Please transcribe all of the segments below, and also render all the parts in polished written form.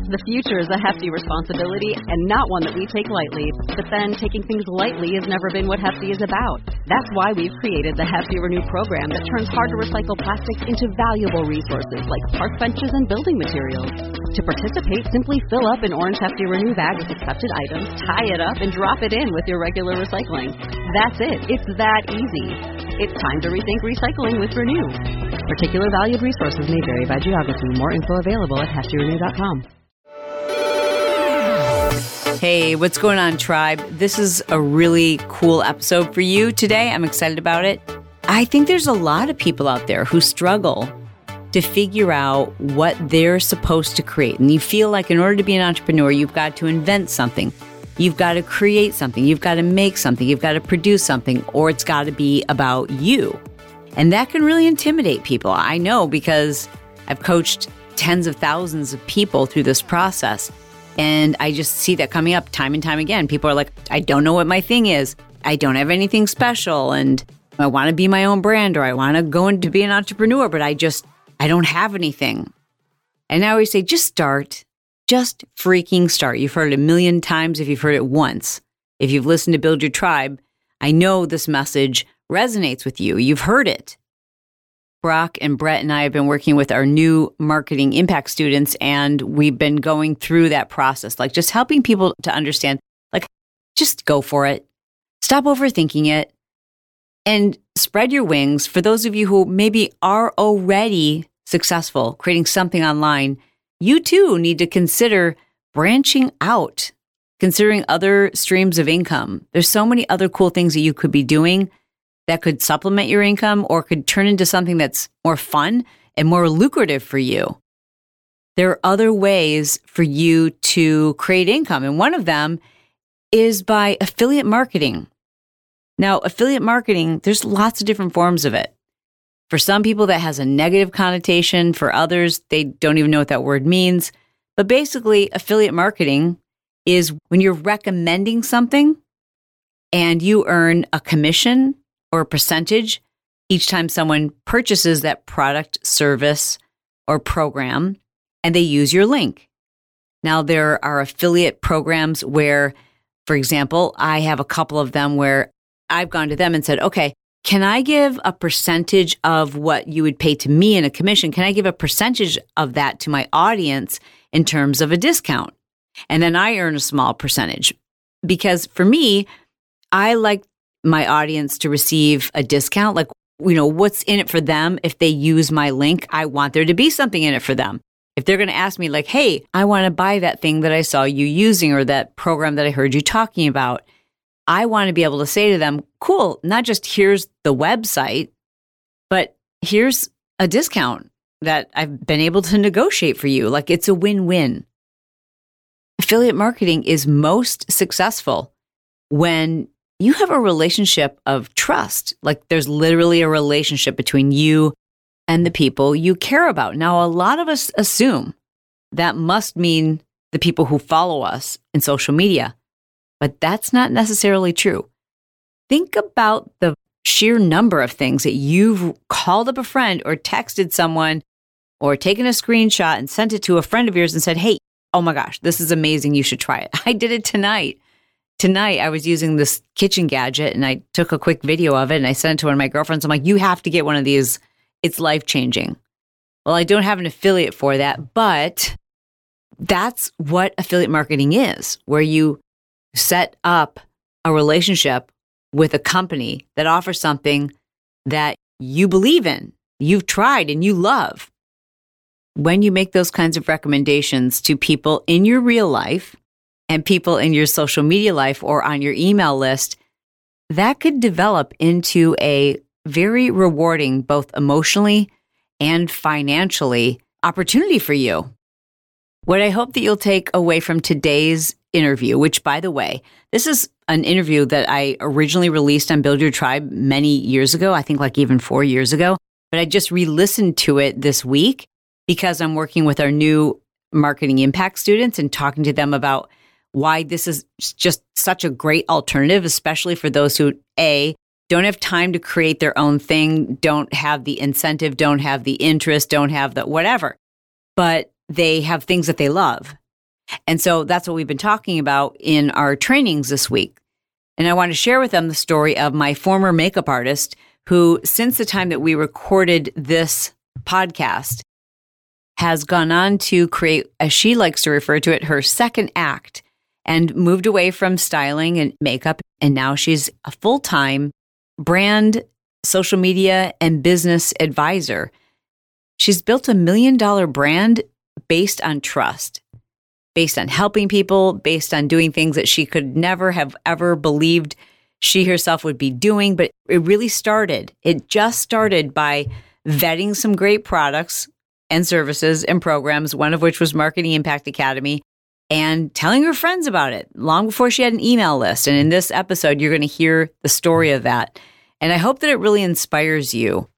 The future is a hefty responsibility and not one that we take lightly. But then taking things lightly has never been what Hefty is about. That's why we've created the Hefty Renew program that turns hard to recycle plastics into valuable resources like park benches and building materials. To participate, simply fill up an orange Hefty Renew bag with accepted items, tie it up, and drop it in with your regular recycling. That's it. It's that easy. It's time to rethink recycling with Renew. Particular valued resources may vary by geography. More info available at heftyrenew.com. Hey, what's going on, Tribe? This is a really cool episode for you today. I'm excited about it. I think there's a lot of people out there who struggle to figure out what they're supposed to create. And you feel like in order to be an entrepreneur, you've got to invent something. You've got to create something. You've got to make something. You've got to produce something, or it's got to be about you. And that can really intimidate people. I know because I've coached tens of thousands of people through this process. And I just see that coming up time and time again. People are like, I don't know what my thing is. I don't have anything special. And I want to be my own brand, or I want to go into be an entrepreneur, but I don't have anything. And I always say, just start. Just freaking start. You've heard it a million times if you've heard it once. If you've listened to Build Your Tribe, I know this message resonates with you. You've heard it. Brock and Brett and I have been working with our new marketing impact students, and we've been going through that process, like just helping people to understand, like, just go for it. Stop overthinking it and spread your wings. For those of you who maybe are already successful creating something online, you too need to consider branching out, considering other streams of income. There's so many other cool things that you could be doing that could supplement your income or could turn into something that's more fun and more lucrative for you. There are other ways for you to create income, and one of them is by affiliate marketing. Now, affiliate marketing, there's lots of different forms of it. For some people, that has a negative connotation. For others, they don't even know what that word means. But basically, affiliate marketing is when you're recommending something and you earn a commission or a percentage each time someone purchases that product, service, or program, and they use your link. Now, there are affiliate programs where, for example, I have a couple of them where I've gone to them and said, okay, can I give a percentage of what you would pay to me in a commission? Can I give a percentage of that to my audience in terms of a discount? And then I earn a small percentage. Because for me, I like my audience to receive a discount. Like, what's in it for them if they use my link? I want there to be something in it for them. If they're going to ask me like, hey, I want to buy that thing that I saw you using or that program that I heard you talking about, I want to be able to say to them, cool, not just here's the website, but here's a discount that I've been able to negotiate for you. Like, it's a win-win. Affiliate marketing is most successful when you have a relationship of trust. Like, there's literally a relationship between you and the people you care about. Now, a lot of us assume that must mean the people who follow us in social media, but that's not necessarily true. Think about the sheer number of things that you've called up a friend or texted someone or taken a screenshot and sent it to a friend of yours and said, hey, oh my gosh, this is amazing. You should try it. I did it tonight. Tonight, I was using this kitchen gadget and I took a quick video of it and I sent it to one of my girlfriends. I'm like, you have to get one of these. It's life-changing. Well, I don't have an affiliate for that, but that's what affiliate marketing is, where you set up a relationship with a company that offers something that you believe in, you've tried, and you love. When you make those kinds of recommendations to people in your real life and people in your social media life or on your email list, that could develop into a very rewarding, both emotionally and financially, opportunity for you. What I hope that you'll take away from today's interview, which, by the way, this is an interview that I originally released on Build Your Tribe many years ago, I think like even 4 years ago, but I just re-listened to it this week because I'm working with our new marketing impact students and talking to them about why this is just such a great alternative, especially for those who, A, don't have time to create their own thing, don't have the incentive, don't have the interest, don't have the whatever, but they have things that they love. And so that's what we've been talking about in our trainings this week. And I want to share with them the story of my former makeup artist who, since the time that we recorded this podcast, has gone on to create, as she likes to refer to it, her second act, and moved away from styling and makeup. And now she's a full-time brand, social media, and business advisor. She's built $1 million brand based on trust, based on helping people, based on doing things that she could never have ever believed she herself would be doing. But it just started by vetting some great products and services and programs, one of which was Marketing Impact Academy, and telling her friends about it long before she had an email list. And in this episode, you're going to hear the story of that. And I hope that it really inspires you.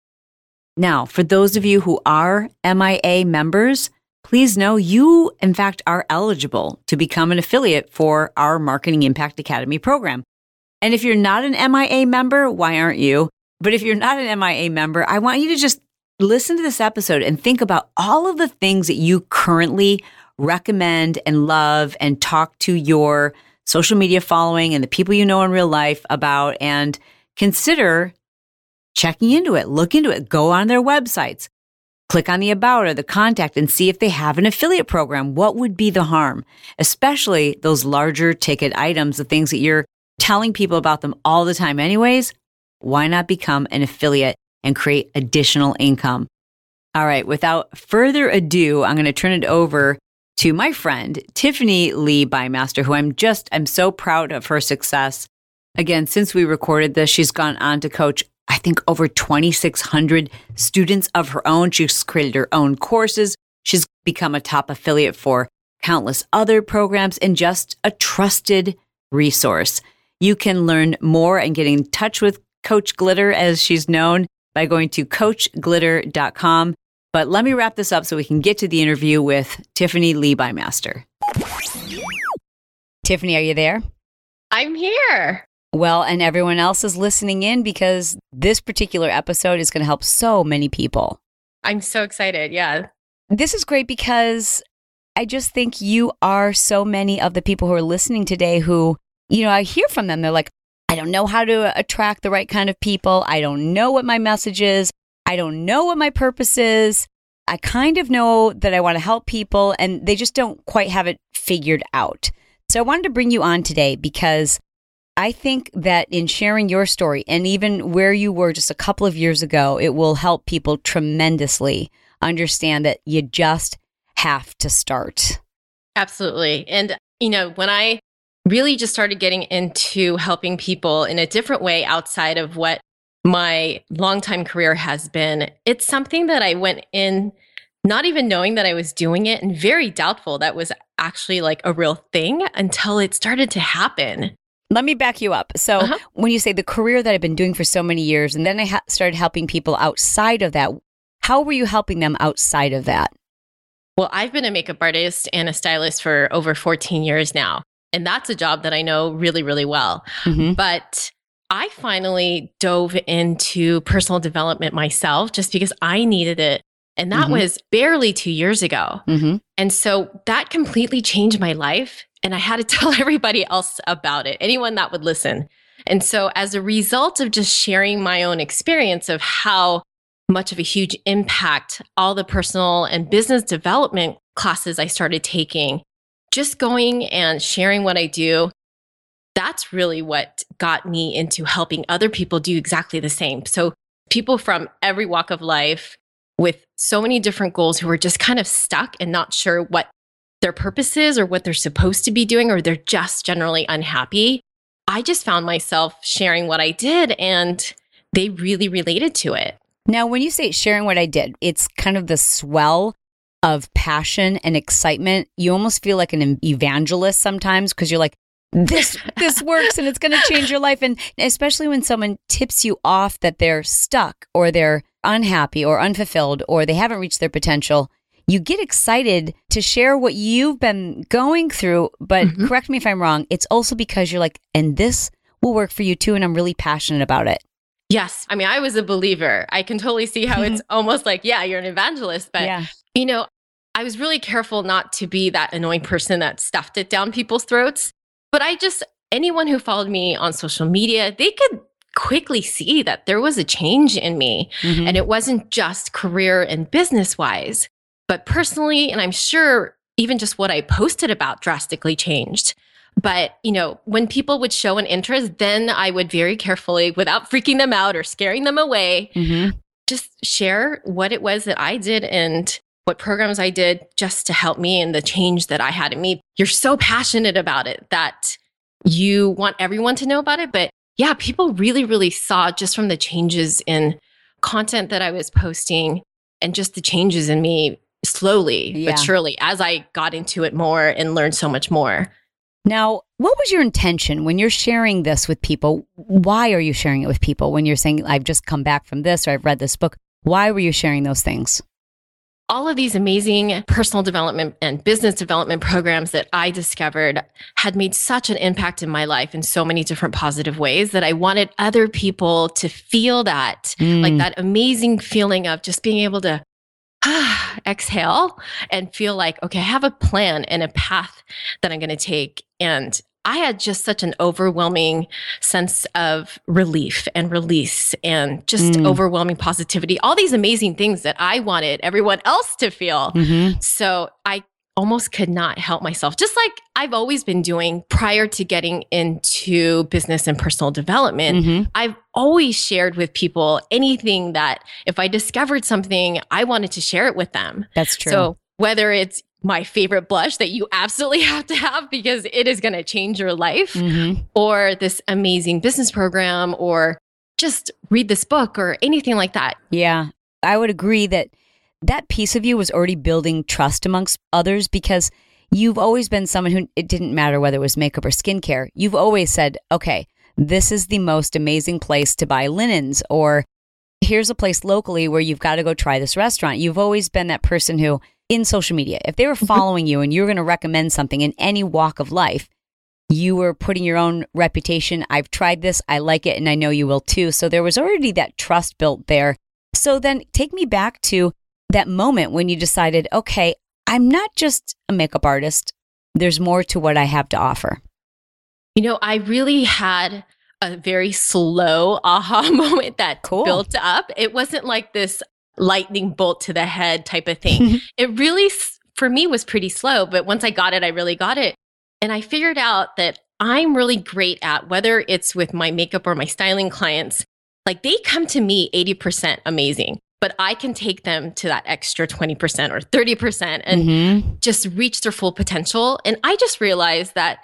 Now, for those of you who are MIA members, please know you, in fact, are eligible to become an affiliate for our Marketing Impact Academy program. And if you're not an MIA member, why aren't you? But if you're not an MIA member, I want you to just listen to this episode and think about all of the things that you currently recommend and love and talk to your social media following and the people you know in real life about, and consider checking into it, look into it, go on their websites, click on the about or the contact and see if they have an affiliate program. What would be the harm? Especially those larger ticket items, the things that you're telling people about them all the time anyways. Why not become an affiliate and create additional income? All right, without further ado, I'm going to turn it over to my friend, Tiffany Lee Bymaster, who I'm so proud of her success. Again, since we recorded this, she's gone on to coach, I think, over 2,600 students of her own. She's created her own courses. She's become a top affiliate for countless other programs and just a trusted resource. You can learn more and get in touch with Coach Glitter, as she's known, by going to coachglitter.com. But let me wrap this up so we can get to the interview with Tiffany Lee Bymaster. Tiffany, are you there? I'm here. Well, and everyone else is listening in because this particular episode is going to help so many people. I'm so excited. Yeah. This is great because I just think you are so many of the people who are listening today who, I hear from them. They're like, I don't know how to attract the right kind of people. I don't know what my message is. I don't know what my purpose is. I kind of know that I want to help people and they just don't quite have it figured out. So I wanted to bring you on today because I think that in sharing your story and even where you were just a couple of years ago, it will help people tremendously understand that you just have to start. Absolutely. And, when I really just started getting into helping people in a different way outside of what my longtime career has been, it's something that I went in not even knowing that I was doing it and very doubtful that was actually like a real thing until it started to happen. Let me back you up. So when you say the career that I've been doing for so many years, and then I started helping people outside of that, how were you helping them outside of that? Well, I've been a makeup artist and a stylist for over 14 years now. And that's a job that I know really, really well. Mm-hmm. But I finally dove into personal development myself just because I needed it. And that was barely 2 years ago. Mm-hmm. And so that completely changed my life. And I had to tell everybody else about it, anyone that would listen. And so as a result of just sharing my own experience of how much of a huge impact all the personal and business development classes I started taking, just going and sharing what I do, that's really what got me into helping other people do exactly the same. So people from every walk of life with so many different goals who are just kind of stuck and not sure what their purpose is or what they're supposed to be doing, or they're just generally unhappy. I just found myself sharing what I did and they really related to it. Now, when you say sharing what I did, it's kind of the swell of passion and excitement. You almost feel like an evangelist sometimes because you're like, this works and it's going to change your life. And especially when someone tips you off that they're stuck or they're unhappy or unfulfilled or they haven't reached their potential, you get excited to share what you've been going through. But correct me if I'm wrong, it's also because you're like, and this will work for you too. And I'm really passionate about it. Yes. I mean, I was a believer. I can totally see how it's almost like, yeah, you're an evangelist. But, I was really careful not to be that annoying person that stuffed it down people's throats. But anyone who followed me on social media, they could quickly see that there was a change in me. Mm-hmm. And it wasn't just career and business wise, but personally, and I'm sure even just what I posted about drastically changed. But, when people would show an interest, then I would very carefully, without freaking them out or scaring them away, just share what it was that I did and what programs I did just to help me and the change that I had in me. You're so passionate about it that you want everyone to know about it. But yeah, people really, really saw just from the changes in content that I was posting and just the changes in me slowly but surely as I got into it more and learned so much more. Now, what was your intention when you're sharing this with people? Why are you sharing it with people when you're saying, I've just come back from this or I've read this book? Why were you sharing those things? All of these amazing personal development and business development programs that I discovered had made such an impact in my life in so many different positive ways that I wanted other people to feel that, like that amazing feeling of just being able to exhale and feel like, okay, I have a plan and a path that I'm going to take. And I had just such an overwhelming sense of relief and release and just overwhelming positivity, all these amazing things that I wanted everyone else to feel. So I almost could not help myself, just like I've always been doing prior to getting into business and personal development. I've always shared with people anything that if I discovered something, I wanted to share it with them. That's true. So whether it's my favorite blush that you absolutely have to have because it is going to change your life, or this amazing business program, or just read this book or anything like that. Yeah, I would agree that piece of you was already building trust amongst others because you've always been someone who, it didn't matter whether it was makeup or skincare. You've always said, okay, this is the most amazing place to buy linens, or here's a place locally where you've got to go try this restaurant. You've always been that person who, in social media, if they were following you and you were going to recommend something in any walk of life, you were putting your own reputation. I've tried this, I like it, and I know you will too. So there was already that trust built there. So then take me back to that moment when you decided, okay, I'm not just a makeup artist. There's more to what I have to offer. I really had a very slow aha moment that built up. It wasn't like this lightning bolt to the head type of thing. It really, for me, was pretty slow. But once I got it, I really got it. And I figured out that I'm really great at, whether it's with my makeup or my styling clients, like they come to me 80% amazing, but I can take them to that extra 20% or 30% and just reach their full potential. And I just realized that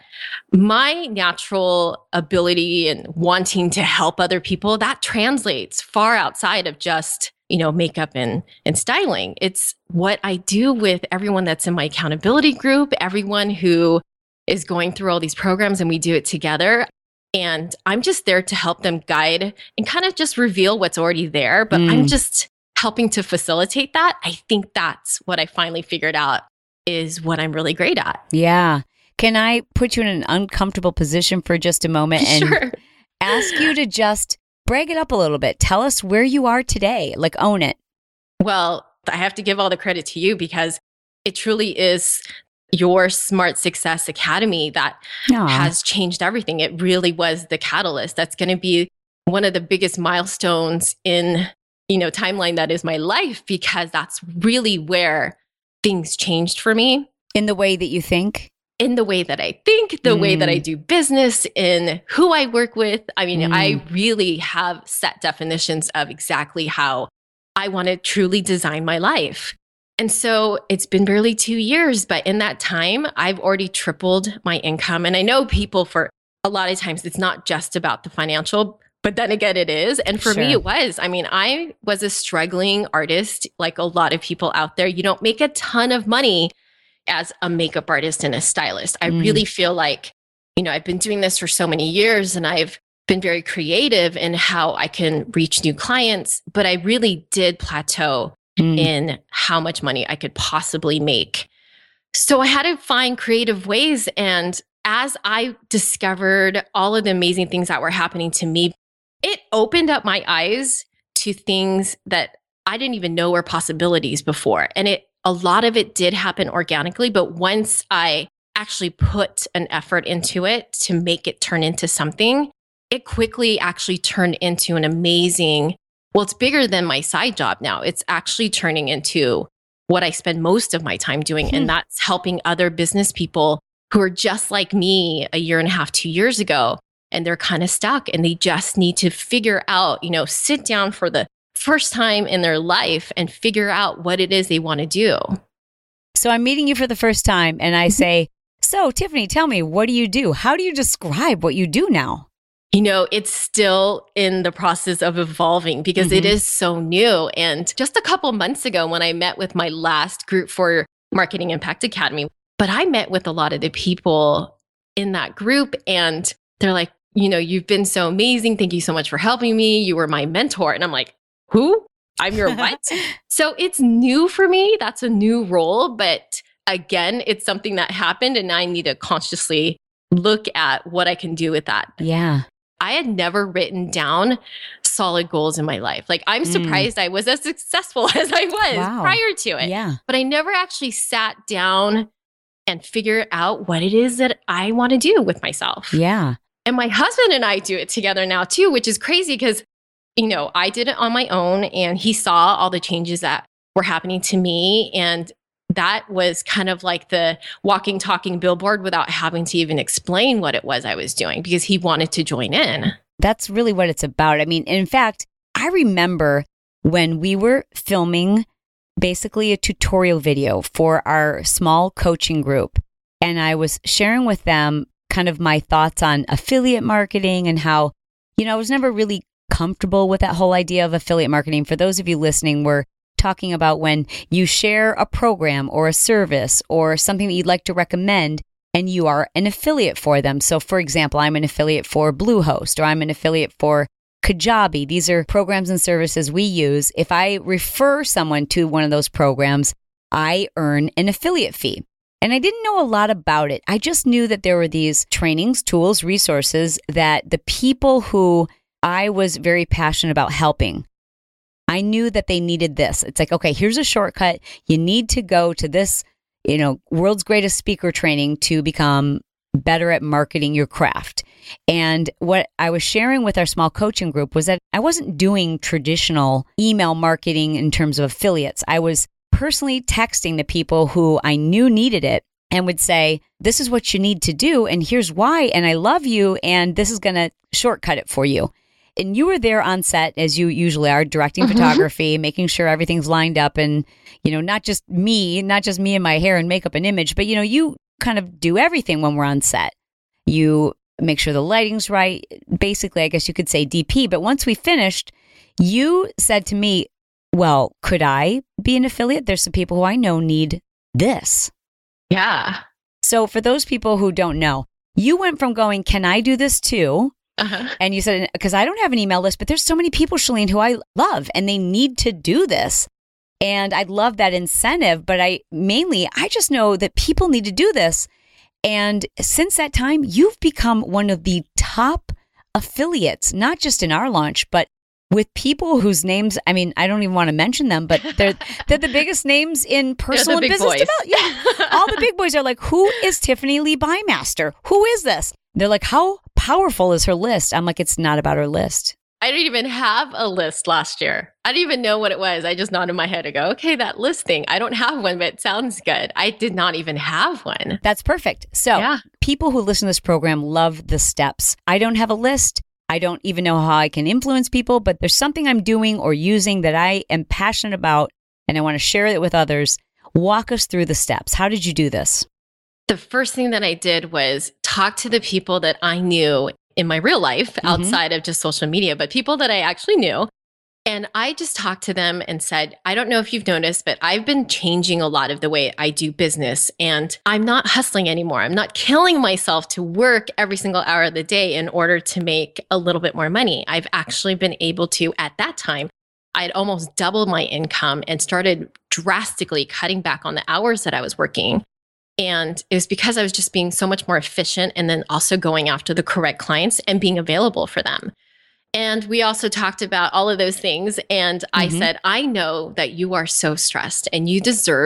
my natural ability and wanting to help other people, that translates far outside of just makeup and styling. It's what I do with everyone that's in my accountability group, everyone who is going through all these programs, and we do it together. And I'm just there to help them guide and kind of just reveal what's already there. But I'm just helping to facilitate that. I think that's what I finally figured out is what I'm really great at. Yeah. Can I put you in an uncomfortable position for just a moment and ask you to just brag it up a little bit? Tell us where you are today. Like, own it. Well, I have to give all the credit to you because it truly is your Smart Success Academy that has changed everything. It really was the catalyst. That's going to be one of the biggest milestones in, timeline that is my life, because that's really where things changed for me. In the way that you think? In the way that I think, the way that I do business, in who I work with. I mean, I really have set definitions of exactly how I want to truly design my life. And so it's been barely 2 years, but in that time, I've already tripled my income. And I know people, for a lot of times, it's not just about the financial, but then again, it is. And for me, it was. I mean, I was a struggling artist, like a lot of people out there. You don't make a ton of money as a makeup artist and a stylist. I really feel like, I've been doing this for so many years and I've been very creative in how I can reach new clients, but I really did plateau in how much money I could possibly make. So I had to find creative ways. And as I discovered all of the amazing things that were happening to me, it opened up my eyes to things that I didn't even know were possibilities before. And it a lot of it did happen organically. But once I actually put an effort into it to make it turn into something, it quickly actually turned into an amazing, well, it's bigger than my side job now. It's actually turning into what I spend most of my time doing. And that's helping other business people who are just like me a year and a half, 2 years ago. And they're kind of stuck and they just need to figure out, sit down for the first time in their life and figure out what it is they want to do. So I'm meeting you for the first time and I say, so Tiffany, tell me, what do you do? How do you describe what you do now? It's still in the process of evolving because it is so new. And just a couple months ago when I met with my last group for Marketing Impact Academy, but I met with a lot of the people in that group and they're like, you've been so amazing. Thank you so much for helping me. You were my mentor. And I'm like, who? I'm your what? So it's new for me. That's a new role. But again, it's something that happened and I need to consciously look at what I can do with that. Yeah. I had never written down solid goals in my life. Like I'm surprised I was as successful as I was prior to it. Yeah. But I never actually sat down and figured out what it is that I want to do with myself. Yeah. And my husband and I do it together now too, which is crazy because, I did it on my own and he saw all the changes that were happening to me. And that was kind of like the walking, talking billboard without having to even explain what it was I was doing because he wanted to join in. That's really what it's about. I mean, in fact, I remember when we were filming basically a tutorial video for our small coaching group, and I was sharing with them kind of my thoughts on affiliate marketing and how, I was never really comfortable with that whole idea of affiliate marketing. For those of you listening, we're talking about when you share a program or a service or something that you'd like to recommend and you are an affiliate for them. So for example, I'm an affiliate for Bluehost or I'm an affiliate for Kajabi. These are programs and services we use. If I refer someone to one of those programs, I earn an affiliate fee. And I didn't know a lot about it. I just knew that there were these trainings, tools, resources that the people who I was very passionate about helping, I knew that they needed this. It's like, okay, here's a shortcut. You need to go to this, world's greatest speaker training to become better at marketing your craft. And what I was sharing with our small coaching group was that I wasn't doing traditional email marketing in terms of affiliates. I was personally texting the people who I knew needed it and would say, this is what you need to do. And here's why. And I love you. And this is going to shortcut it for you. And you were there on set, as you usually are, directing photography, making sure everything's lined up and, not just me and my hair and makeup and image, but, you kind of do everything when we're on set. You make sure the lighting's right. Basically, I guess you could say DP. But once we finished, you said to me, well, could I be an affiliate? There's some people who I know need this. Yeah. So for those people who don't know, you went from going, can I do this too? And you said, because I don't have an email list, but there's so many people, Chalene, who I love and they need to do this. And I'd love that incentive. But I just know that people need to do this. And since that time, you've become one of the top affiliates, not just in our launch, but with people whose names, I don't even want to mention them, but they're the biggest names in personal and business development. Yeah. All the big boys are like, who is Tiffany Lee Bymaster? Who is this? They're like, how powerful is her list? I'm like, it's not about her list. I didn't even have a list last year. I didn't even know what it was. I just nodded my head and go, okay, that list thing. I don't have one, but it sounds good. I did not even have one. That's perfect. So people who listen to this program love the steps. I don't have a list. I don't even know how I can influence people, but there's something I'm doing or using that I am passionate about and I want to share it with others. Walk us through the steps. How did you do this? The first thing that I did was talk to the people that I knew in my real life outside of just social media, but people that I actually knew. And I just talked to them and said, I don't know if you've noticed, but I've been changing a lot of the way I do business and I'm not hustling anymore. I'm not killing myself to work every single hour of the day in order to make a little bit more money. I've actually been able to, at that time, I'd almost doubled my income and started drastically cutting back on the hours that I was working. And it was because I was just being so much more efficient and then also going after the correct clients and being available for them. And we also talked about all of those things. And I said, I know that you are so stressed and you deserve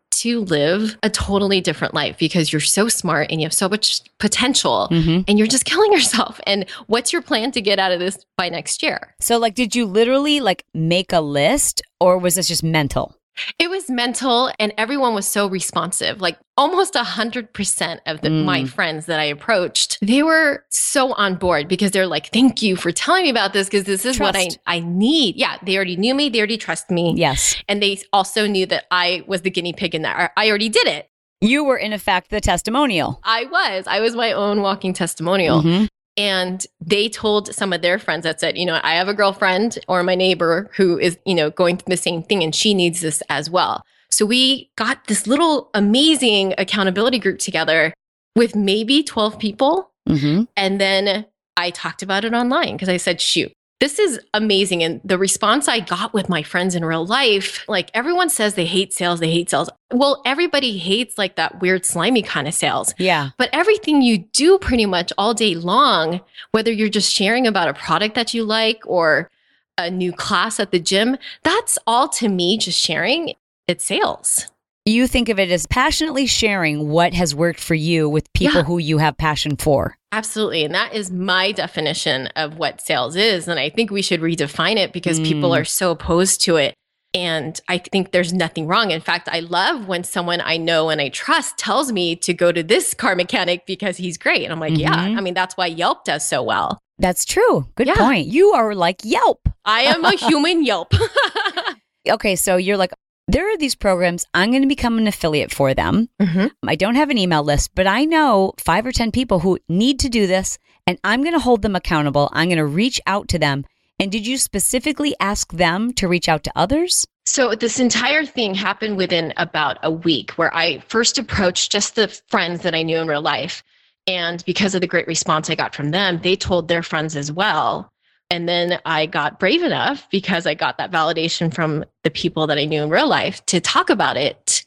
to live a totally different life because you're so smart and you have so much potential and you're just killing yourself. And what's your plan to get out of this by next year? So like, did you literally like make a list or was this just mental? It was mental and everyone was so responsive. Like almost 100% of my friends that I approached, they were so on board because they're like, thank you for telling me about this because this is what I need. Yeah, they already knew me. They already trust me. Yes. And they also knew that I was the guinea pig in that. I already did it. You were in effect the testimonial. I was my own walking testimonial. And they told some of their friends that said, I have a girlfriend or my neighbor who is, going through the same thing and she needs this as well. So we got this little amazing accountability group together with maybe 12 people. And then I talked about it online because I said, shoot, this is amazing. And the response I got with my friends in real life, like everyone says they hate sales. Well, everybody hates like that weird slimy kind of sales. Yeah. But everything you do pretty much all day long, whether you're just sharing about a product that you like or a new class at the gym, that's all to me just sharing. It's sales. You think of it as passionately sharing what has worked for you with people who you have passion for. Absolutely. And that is my definition of what sales is. And I think we should redefine it because people are so opposed to it. And I think there's nothing wrong. In fact, I love when someone I know and I trust tells me to go to this car mechanic because he's great. And I'm like, yeah, I mean, that's why Yelp does so well. That's true. Good point. You are like Yelp. I am a human Yelp. Okay. So you're like, there are these programs. I'm going to become an affiliate for them. I don't have an email list, but I know 5 or 10 people who need to do this, and I'm going to hold them accountable. I'm going to reach out to them. And did you specifically ask them to reach out to others? So this entire thing happened within about a week where I first approached just the friends that I knew in real life. And because of the great response I got from them, they told their friends as well. And then I got brave enough because I got that validation from the people that I knew in real life to talk about it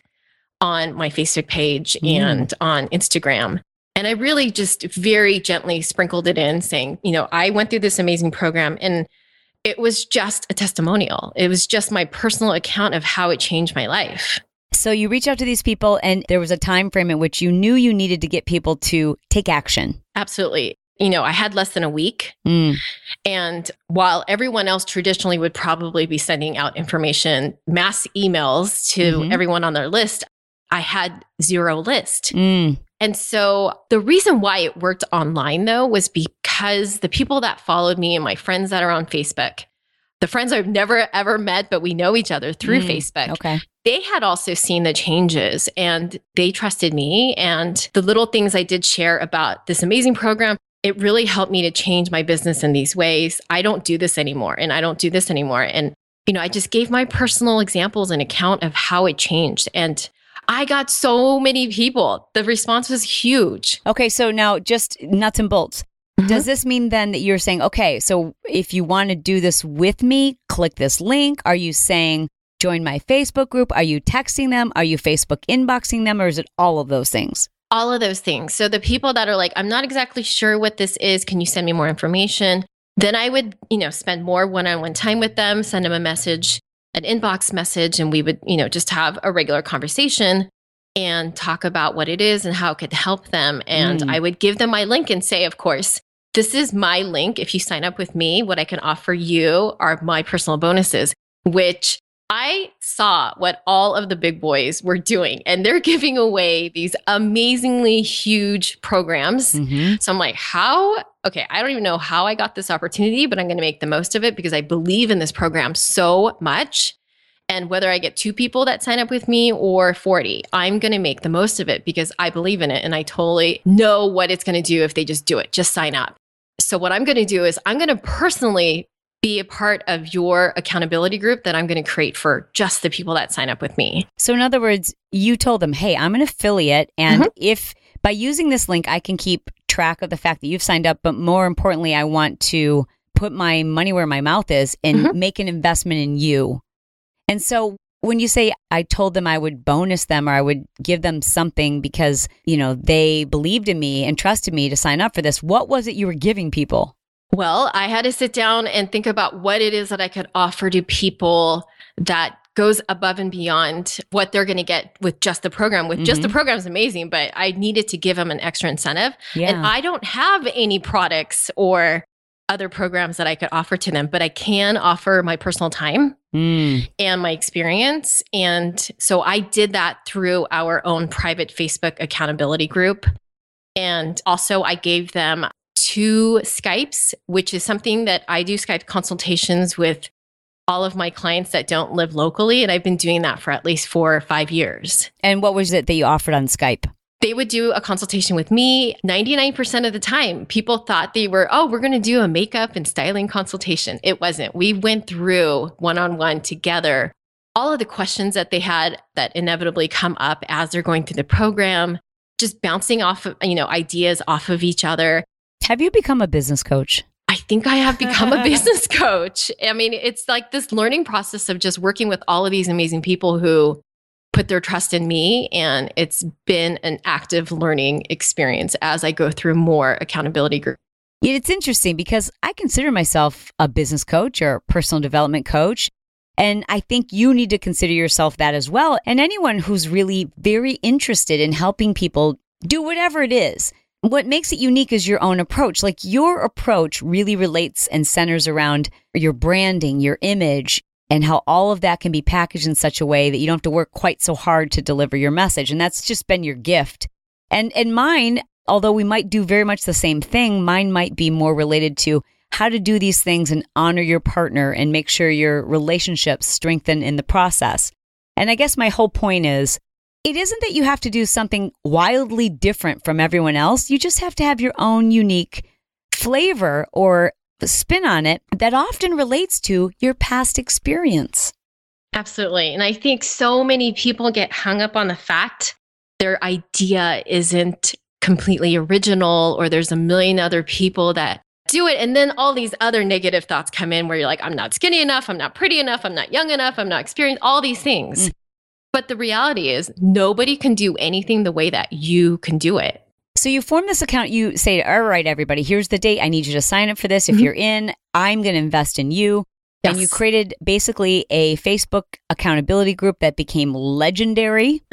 on my Facebook page and on Instagram. And I really just very gently sprinkled it in saying, I went through this amazing program and it was just a testimonial. It was just my personal account of how it changed my life. So you reach out to these people and there was a time frame in which you knew you needed to get people to take action. Absolutely. I had less than a week. And while everyone else traditionally would probably be sending out information, mass emails to everyone on their list, I had 0 list. And so the reason why it worked online though, was because the people that followed me and my friends that are on Facebook, the friends I've never ever met, but we know each other through Facebook. Okay. They had also seen the changes and they trusted me. And the little things I did share about this amazing program, it really helped me to change my business in these ways. I don't do this anymore and I don't do this anymore. And, I just gave my personal examples and account of how it changed. And I got so many people. The response was huge. Okay. So now just nuts and bolts. Does this mean then that you're saying, okay, so if you want to do this with me, click this link? Are you saying join my Facebook group? Are you texting them? Are you Facebook inboxing them? Or is it all of those things? All of those things. So the people that are like, I'm not exactly sure what this is. Can you send me more information? Then I would, spend more one-on-one time with them, send them a message, an inbox message, and we would, just have a regular conversation and talk about what it is and how it could help them. And I would give them my link and say, of course, this is my link. If you sign up with me, what I can offer you are my personal bonuses, which I saw what all of the big boys were doing, and they're giving away these amazingly huge programs. So I'm like, okay, I don't even know how I got this opportunity, but I'm going to make the most of it because I believe in this program so much. And whether I get 2 people that sign up with me or 40, I'm going to make the most of it because I believe in it. And I totally know what it's going to do if they just do it, just sign up. So what I'm going to do is I'm going to personally be a part of your accountability group that I'm going to create for just the people that sign up with me. So in other words, you told them, hey, I'm an affiliate. And if by using this link, I can keep track of the fact that you've signed up, but more importantly, I want to put my money where my mouth is and make an investment in you. And so when you say I told them I would bonus them or I would give them something because, they believed in me and trusted me to sign up for this, what was it you were giving people? Well, I had to sit down and think about what it is that I could offer to people that goes above and beyond what they're going to get with just the program. With just the program is amazing, but I needed to give them an extra incentive. Yeah. And I don't have any products or other programs that I could offer to them, but I can offer my personal time and my experience. And so I did that through our own private Facebook accountability group. And also I gave them 2 Skypes, which is something that I do Skype consultations with all of my clients that don't live locally. And I've been doing that for at least 4 or 5 years. And what was it that you offered on Skype? They would do a consultation with me. 99% of the time, people thought we're going to do a makeup and styling consultation. It wasn't. We went through one-on-one together all of the questions that they had that inevitably come up as they're going through the program, just bouncing off of, ideas off of each other. Have you become a business coach? I think I have become a business coach. I mean, it's like this learning process of just working with all of these amazing people who put their trust in me. And it's been an active learning experience as I go through more accountability groups. It's interesting because I consider myself a business coach or personal development coach. And I think you need to consider yourself that as well. And anyone who's really very interested in helping people do whatever it is. What makes it unique is your own approach. Like your approach really relates and centers around your branding, your image, and how all of that can be packaged in such a way that you don't have to work quite so hard to deliver your message. And that's just been your gift. And mine, although we might do very much the same thing, mine might be more related to how to do these things and honor your partner and make sure your relationships strengthen in the process. And I guess my whole point is, it isn't that you have to do something wildly different from everyone else. You just have to have your own unique flavor or spin on it that often relates to your past experience. Absolutely. And I think so many people get hung up on the fact their idea isn't completely original or there's a million other people that do it. And then all these other negative thoughts come in where you're like, I'm not skinny enough, I'm not pretty enough, I'm not young enough, I'm not experienced, all these things. But the reality is nobody can do anything the way that you can do it. So you form this account, you say, all right, everybody, here's the date. I need you to sign up for this. If you're in, I'm going to invest in you. Yes. And you created basically a Facebook accountability group that became legendary.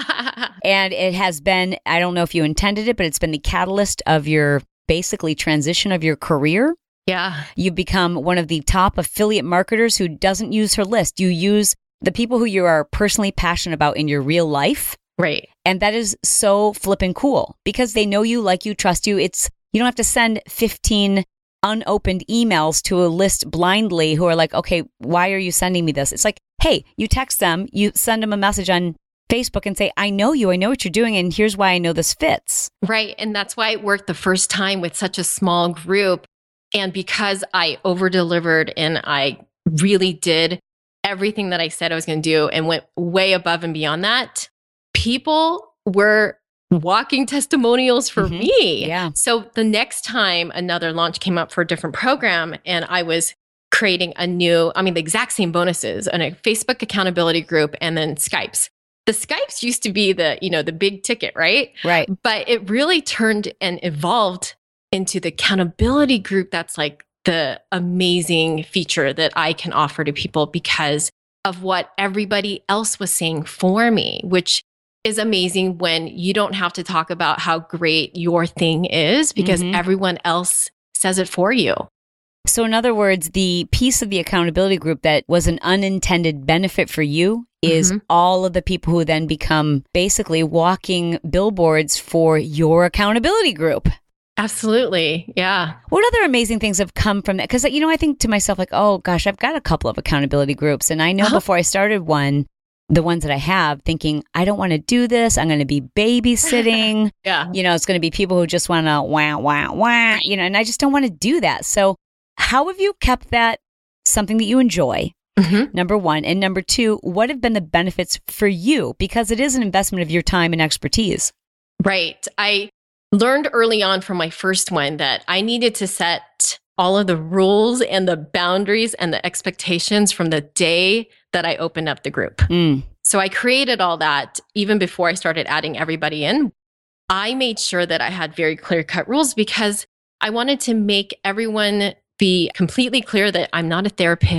And it has been, I don't know if you intended it, but it's been the catalyst of your basically transition of your career. Yeah. You've become one of the top affiliate marketers who doesn't use her list. You use the people who you are personally passionate about in your real life. Right. And that is so flippin' cool because they know you, like you, trust you. You don't have to send 15 unopened emails to a list blindly who are like, okay, why are you sending me this? It's like, hey, you text them, you send them a message on Facebook and say, I know you, I know what you're doing, and here's why I know this fits. Right. And that's why it worked the first time with such a small group. And because I over-delivered and I really did everything that I said I was going to do and went way above and beyond that, people were walking testimonials for me. Yeah. So the next time another launch came up for a different program and I was creating the exact same bonuses on a Facebook accountability group and then Skypes. The Skypes used to be the big ticket, right? Right. But it really turned and evolved into the accountability group. That's like the amazing feature that I can offer to people because of what everybody else was saying for me, which is amazing when you don't have to talk about how great your thing is because everyone else says it for you. So in other words, the piece of the accountability group that was an unintended benefit for you is all of the people who then become basically walking billboards for your accountability group. Absolutely. Yeah. What other amazing things have come from that? Because, I think to myself, like, oh, gosh, I've got a couple of accountability groups. And I know before I started the ones that I have, thinking, I don't want to do this. I'm going to be babysitting. Yeah. It's going to be people who just want to wah, wah, wah, and I just don't want to do that. So how have you kept that something that you enjoy? Number one. And number two, what have been the benefits for you? Because it is an investment of your time and expertise. Right. I learned early on from my first one that I needed to set all of the rules and the boundaries and the expectations from the day that I opened up the group. So I created all that even before I started adding everybody in. I made sure that I had very clear-cut rules because I wanted to make everyone be completely clear that I'm not a therapist.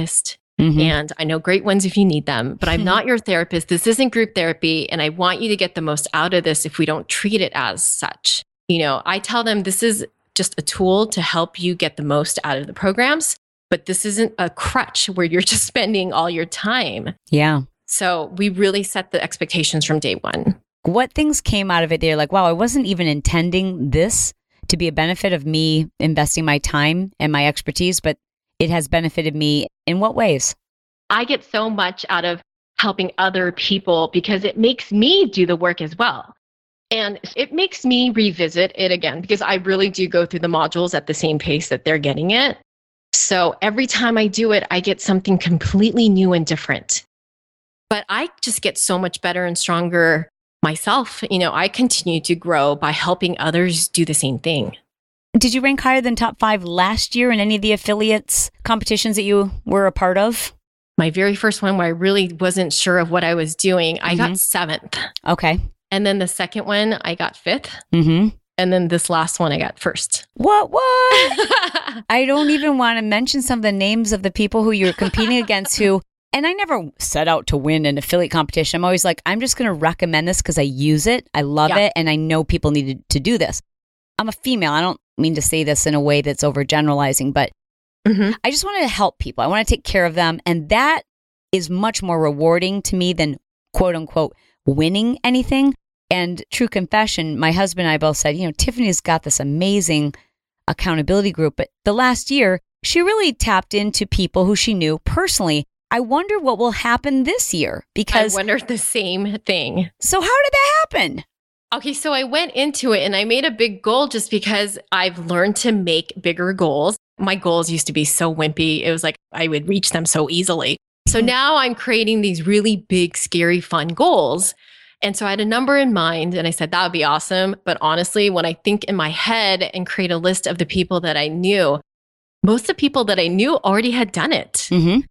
And I know great ones if you need them, but I'm not your therapist. This isn't group therapy. And I want you to get the most out of this if we don't treat it as such. I tell them this is just a tool to help you get the most out of the programs, but this isn't a crutch where you're just spending all your time. Yeah. So we really set the expectations from day one. What things came out of it? They're like, wow, I wasn't even intending this to be a benefit of me investing my time and my expertise, but it has benefited me in what ways? I get so much out of helping other people because it makes me do the work as well. And it makes me revisit it again because I really do go through the modules at the same pace that they're getting it. So every time I do it, I get something completely new and different. But I just get so much better and stronger myself. I continue to grow by helping others do the same thing. Did you rank higher than top 5 last year in any of the affiliates competitions that you were a part of? My very first one where I really wasn't sure of what I was doing, I got 7th. Okay. And then the second one, I got 5th. And then this last one, I got 1st. What? I don't even want to mention some of the names of the people who you're competing against who, and I never set out to win an affiliate competition. I'm always like, I'm just going to recommend this because I use it. I love it. And I know people need to do this. I'm a female. I don't mean to say this in a way that's overgeneralizing, but I just want to help people. I want to take care of them. And that is much more rewarding to me than quote unquote winning anything. And true confession, my husband and I both said, Tiffany's got this amazing accountability group, but the last year she really tapped into people who she knew personally. I wonder what will happen this year because I wondered the same thing. So how did that happen? Okay, so I went into it and I made a big goal just because I've learned to make bigger goals. My goals used to be so wimpy. It was like I would reach them so easily. So now I'm creating these really big, scary, fun goals. And so I had a number in mind and I said, that would be awesome. But honestly, when I think in my head and create a list of the people that I knew, most of the people that I knew already had done it.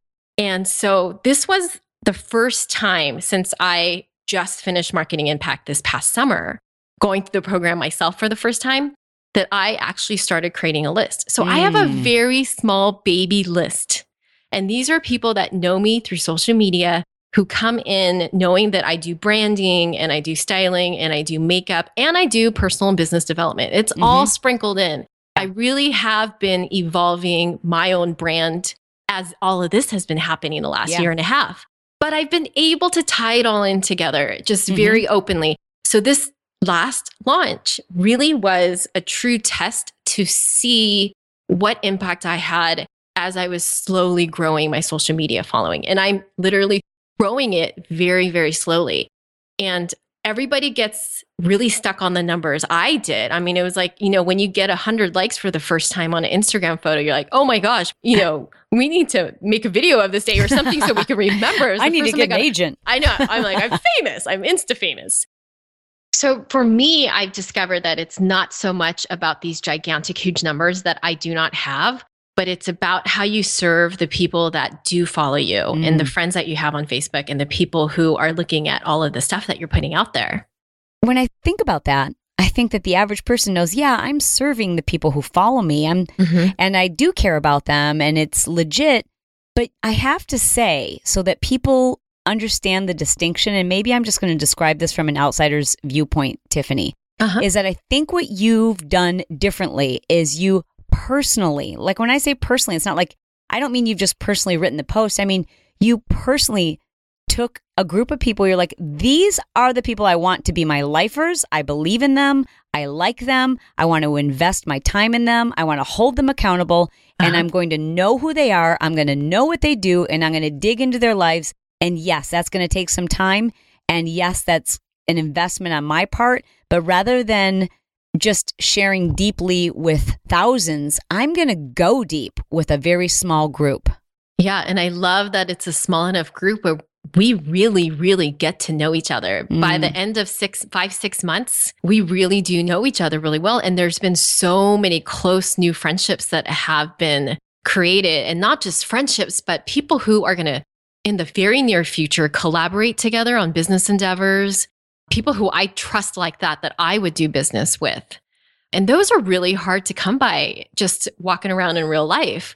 And so this was the first time since I just finished Marketing Impact this past summer, going through the program myself for the first time, that I actually started creating a list. So I have a very small baby list. And these are people that know me through social media who come in knowing that I do branding and I do styling and I do makeup and I do personal and business development. It's all sprinkled in. I really have been evolving my own brand as all of this has been happening the last year and a half. But I've been able to tie it all in together just very openly. So this last launch really was a true test to see what impact I had as I was slowly growing my social media following. And I'm literally growing it very, very slowly. And everybody gets really stuck on the numbers. I did. I mean, it was like, when you get 100 likes for the first time on an Instagram photo, you're like, oh my gosh, we need to make a video of this day or something so we can remember. I need to get an agent. I know. I'm like, I'm famous. I'm Insta famous. So for me, I've discovered that it's not so much about these gigantic, huge numbers that I do not have, but it's about how you serve the people that do follow you and the friends that you have on Facebook and the people who are looking at all of the stuff that you're putting out there. When I think about that, I think that the average person knows, I'm serving the people who follow me. And I do care about them and it's legit. But I have to say, so that people understand the distinction, and maybe I'm just going to describe this from an outsider's viewpoint, Tiffany, is that I think what you've done differently is you personally, like when I say personally, it's not like, I don't mean you've just personally written the post. I mean, you personally took a group of people, you're like, these are the people I want to be my lifers. I believe in them. I like them. I want to invest my time in them. I want to hold them accountable and I'm going to know who they are. I'm going to know what they do and I'm going to dig into their lives. And yes, that's going to take some time. And yes, that's an investment on my part. But rather than just sharing deeply with thousands, I'm going to go deep with a very small group. Yeah. And I love that it's a small enough group where we really, really get to know each other. By the end of 5-6 months, we really do know each other really well. And there's been so many close new friendships that have been created, and not just friendships, but people who are going to, in the very near future, collaborate together on business endeavors, people who I trust like that I would do business with. And those are really hard to come by just walking around in real life.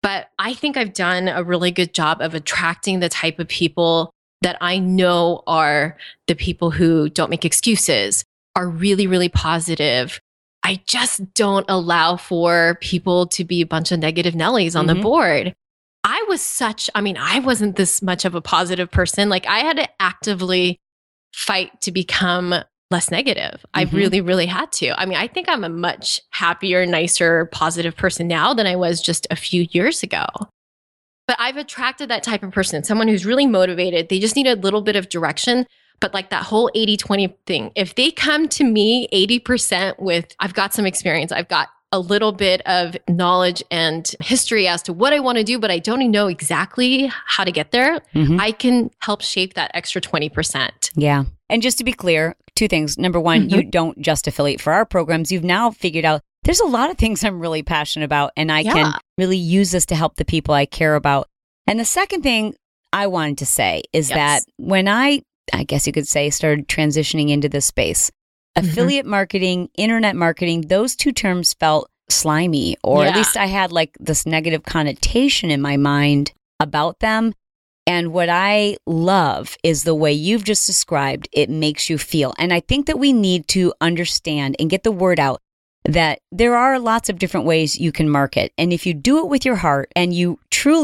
But I think I've done a really good job of attracting the type of people that I know are the people who don't make excuses, are really, really positive. I just don't allow for people to be a bunch of negative Nellies on the board. I wasn't this much of a positive person. Like I had to actively fight to become less negative. I really, really had to. I mean, I think I'm a much happier, nicer, positive person now than I was just a few years ago. But I've attracted that type of person, someone who's really motivated. They just need a little bit of direction. But like that whole 80-20 thing, if they come to me 80% with, I've got some experience, I've got a little bit of knowledge and history as to what I want to do, but I don't even know exactly how to get there, I can help shape that extra 20%. Yeah. And just to be clear, two things. Number one, you don't just affiliate for our programs. You've now figured out there's a lot of things I'm really passionate about, and I can really use this to help the people I care about. And the second thing I wanted to say is that when I guess you could say, started transitioning into this space, affiliate marketing, internet marketing, those two terms felt slimy, or at least I had like this negative connotation in my mind about them. And what I love is the way you've just described it makes you feel. And I think that we need to understand and get the word out that there are lots of different ways you can market. And if you do it with your heart and you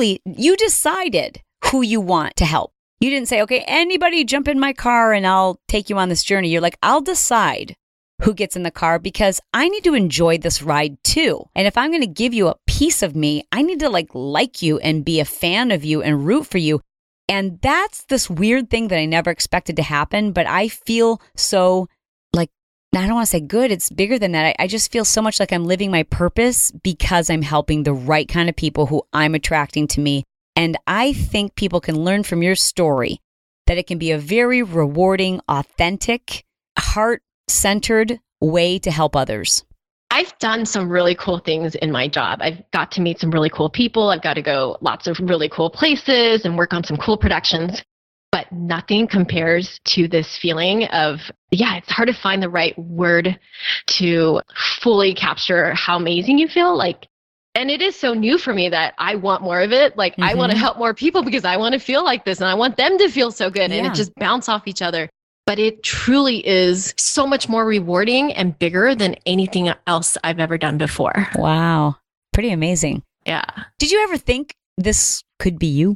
decided who you want to help. You didn't say, okay, anybody jump in my car and I'll take you on this journey. You're like, I'll decide who gets in the car because I need to enjoy this ride too. And if I'm going to give you a piece of me, I need to like you and be a fan of you and root for you. And that's this weird thing that I never expected to happen. But I feel so I don't want to say good. It's bigger than that. I just feel so much like I'm living my purpose because I'm helping the right kind of people who I'm attracting to me. And I think people can learn from your story that it can be a very rewarding, authentic, heart-centered way to help others. I've done some really cool things in my job. I've got to meet some really cool people. I've got to go lots of really cool places and work on some cool productions. But nothing compares to this feeling of, it's hard to find the right word to fully capture how amazing you feel. And it is so new for me that I want more of it. I want to help more people because I want to feel like this and I want them to feel so good and it just bounce off each other. But it truly is so much more rewarding and bigger than anything else I've ever done before. Wow. Pretty amazing. Yeah. Did you ever think this could be you?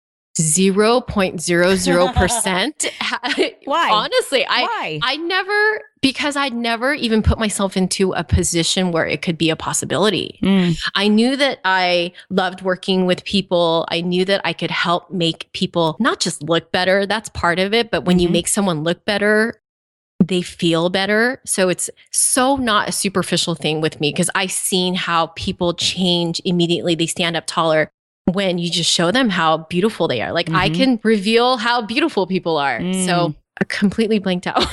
0.00%. Why? Honestly, Why? I'd never even put myself into a position where it could be a possibility. I knew that I loved working with people. I knew that I could help make people not just look better. That's part of it. But when you make someone look better, they feel better. So it's so not a superficial thing with me because I've seen how people change immediately. They stand up taller when you just show them how beautiful they are. I can reveal how beautiful people are. So I completely blanked out.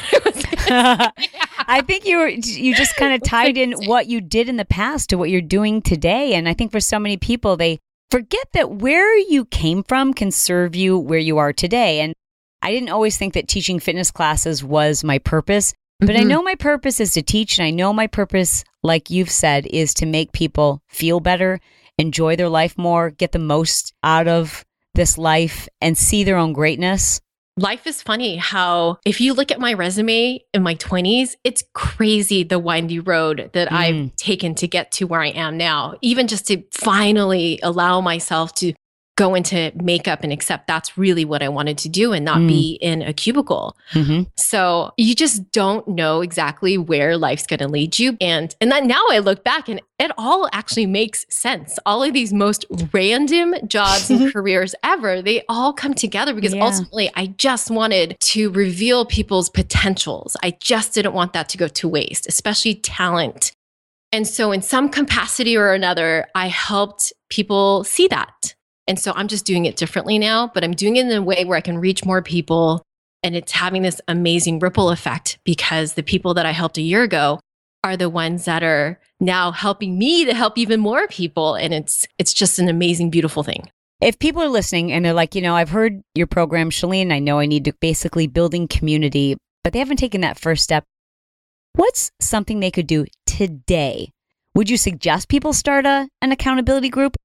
I think you just kind of tied in what you did in the past to what you're doing today. And I think for so many people, they forget that where you came from can serve you where you are today. And I didn't always think that teaching fitness classes was my purpose, but I know my purpose is to teach. And I know my purpose, like you've said, is to make people feel better, enjoy their life more, get the most out of this life, and see their own greatness. Life is funny how if you look at my resume in my 20s, it's crazy the windy road that I've taken to get to where I am now, even just to finally allow myself to go into makeup and accept that's really what I wanted to do and not be in a cubicle. So you just don't know exactly where life's going to lead you. And that now I look back and it all actually makes sense. All of these most random jobs and careers ever, they all come together because ultimately I just wanted to reveal people's potentials. I just didn't want that to go to waste, especially talent. And so in some capacity or another, I helped people see that. And so I'm just doing it differently now, but I'm doing it in a way where I can reach more people. And it's having this amazing ripple effect because the people that I helped a year ago are the ones that are now helping me to help even more people. And it's just an amazing, beautiful thing. If people are listening and they're like, I've heard your program, Chalene, I know I need to basically building community, but they haven't taken that first step. What's something they could do today? Would you suggest people start an accountability group?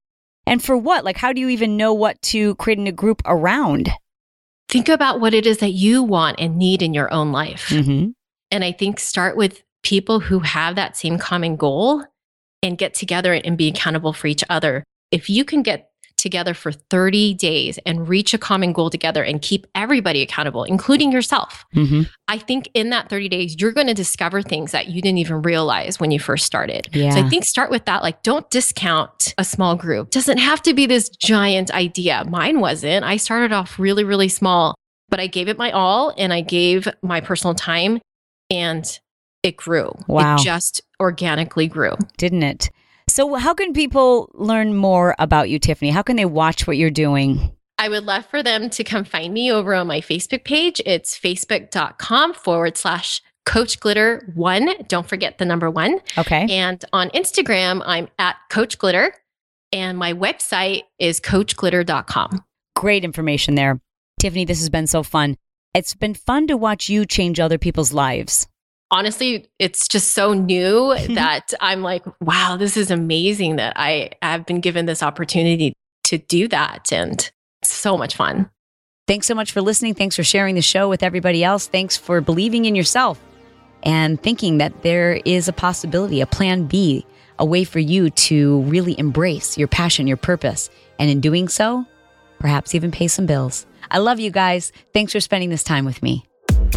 And for what? Like, how do you even know what to create in a group around? Think about what it is that you want and need in your own life. Mm-hmm. And I think start with people who have that same common goal and get together and be accountable for each other. If you can get together for 30 days and reach a common goal together and keep everybody accountable, including yourself, I think in that 30 days, you're going to discover things that you didn't even realize when you first started. Yeah. So I think start with that. Like, don't discount a small group. It doesn't have to be this giant idea. Mine wasn't. I started off really, really small, but I gave it my all and I gave my personal time and it grew. Wow. It just organically grew. Didn't it? So how can people learn more about you, Tiffany? How can they watch what you're doing? I would love for them to come find me over on my Facebook page. It's facebook.com/Coach Glitter 1. Don't forget the number 1. Okay. And on Instagram, I'm at Coach Glitter. And my website is coachglitter.com. Great information there. Tiffany, this has been so fun. It's been fun to watch you change other people's lives. Honestly, it's just so new that I'm like, wow, this is amazing that I have been given this opportunity to do that. And it's so much fun. Thanks so much for listening. Thanks for sharing the show with everybody else. Thanks for believing in yourself and thinking that there is a possibility, a plan B, a way for you to really embrace your passion, your purpose. And in doing so, perhaps even pay some bills. I love you guys. Thanks for spending this time with me.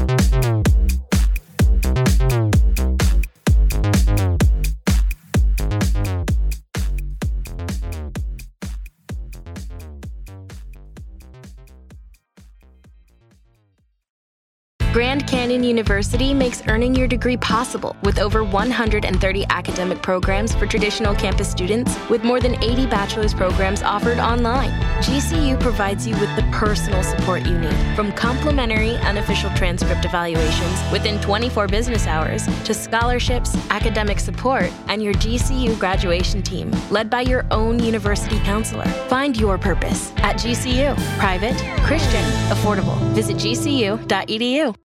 Grand Canyon University makes earning your degree possible with over 130 academic programs for traditional campus students with more than 80 bachelor's programs offered online. GCU provides you with the personal support you need, from complimentary unofficial transcript evaluations within 24 business hours to scholarships, academic support, and your GCU graduation team, led by your own university counselor. Find your purpose at GCU. Private, Christian, affordable. Visit gcu.edu.